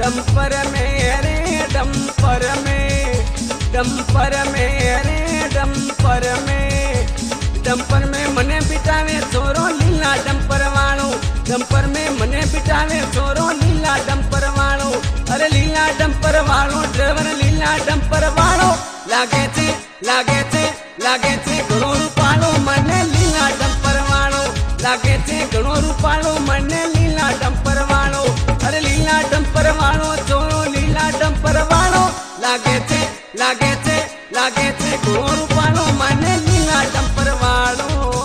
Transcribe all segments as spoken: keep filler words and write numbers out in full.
Dumper में रे dumper में, डंपर में रे डंपर में, डंपर में मने बिठावे छोरो लीला डंपर वालो, डंपर में मने बिठावे छोरो लीला डंपर वालो। अरे लीला डंपर वालो ड्राइवर लीला डंपर वालो, लागे छे लागे छे लागे छे घणो रूपालो मने लीला डंपर वालो, लागे छे घणो रूपालो मने लीला डंपर वालो। अरे लीला डंपर वालो छोरो लीला डंपर वालो, लागे छे लागे छे लागे छे घणो रूपालो मने लीला डंपर वालो।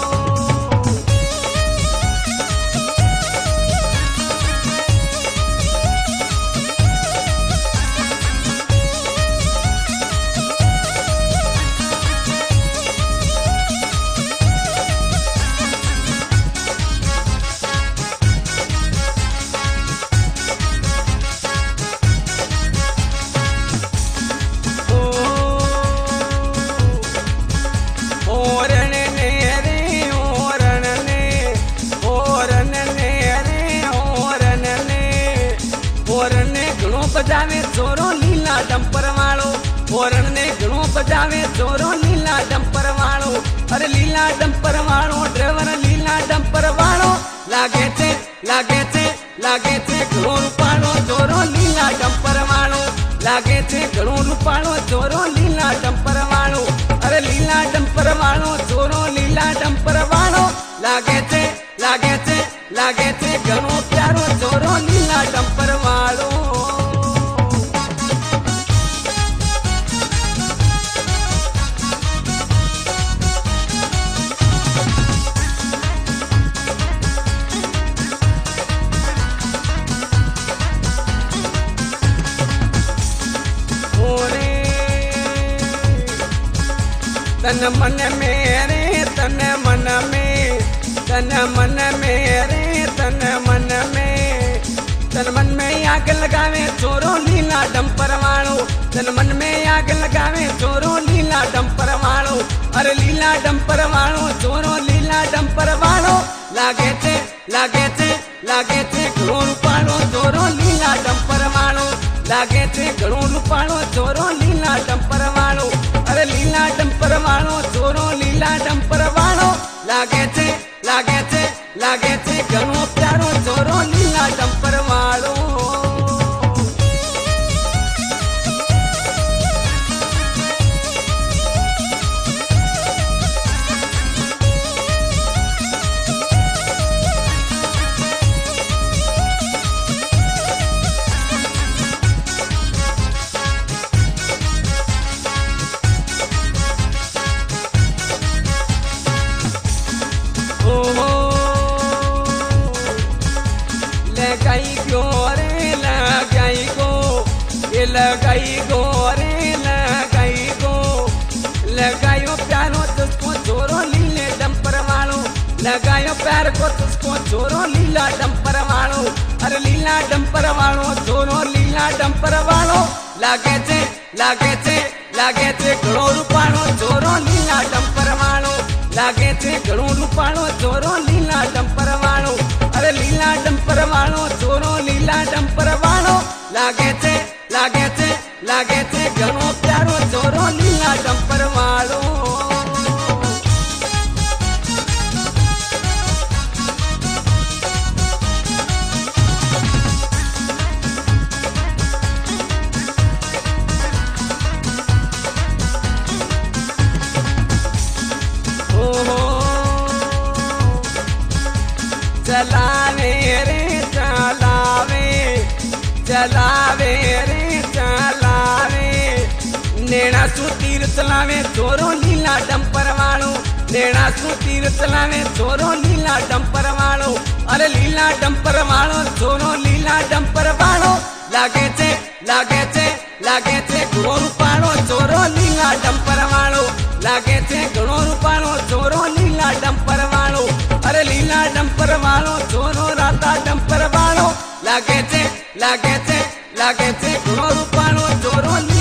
बजावे छोरो लीला डंपर वालो, होरन ने घणो बजावे छोरो लीला डंपर वालो। अरे लीला डंपर वालो ड्राइवर लीला डंपर वालो, लागे छे लागे छे लागे छे घणो रूपालो छोरो लीला डंपर वालो, लागे छे घणो रूपालो छोरो लीला डंपर वालो। अरे लीला डंपर वालो छोरो लीला डंपर वालो, लागे छे लागे छे लागे छे घणो प्यारो छोरो लीला डंपर वालो। तन मन में रे तन मन में, तन मन में रे तन मन में, तन मन में आग लगावे छोरो लीला डंपर वालो, तन मन में आग लगावे छोरो लीला डंपर वालो। अरे लीला डंपर वालो छोरो लीला डंपर वालो, लागे छे लागे छे लागे छे घणो रूपालो छोरो लीला डंपर वालो, लागे छे घणो रूपालो छोरो लीला डंपर वालो। अरे लीला डंपर वालो छोरो लीला डंपर वालो, लागे छे लागे छे लागे छे घणो प्यारो छोरो लीला डंपर वालो। लगाई गो रे लगाई गो, ये लगाई गो रे लगाई गो, लगायो प्यारो तुझको छोरो लीले डंपर वालो, लगायो प्यार को तुझको छोरो लीला डंपर वालो। अरे लीला डंपर वालो छोरो लीला डंपर वालो, लागे छे लागे छे लागे छे घणो रूपालो छोरो लीला डंपर वालो, लागे छे घणो रूपालो छोरो लीला डंपर वालो। अरे लीला डंपर वालो छोरो लीला डंपर वालो, लागे छे लागे छे लागे छे घणो प्यारो छोरो लीला डंपर वालो। चलावे रे चलावे चलावे रे चलावे, नेणा सु तीर चलावे छोरो लीला डंपर वालो, नेणा सु तीर चलावे छोरो लीला डंपर वालो। अरे लीला डंपर वालो छोरो लीला डंपर वालो, लागे छे लागे छे लागे छे घणो रूपालो छोरो लीला डंपर वालो, लागे छे घणो रूपालो छोरो लीला डंपर वालो। अरे लीला डंपर वालो छोरो राता डंपर वालो, लागे छे लागे छे लागे छे घणो रूपालो छोरो।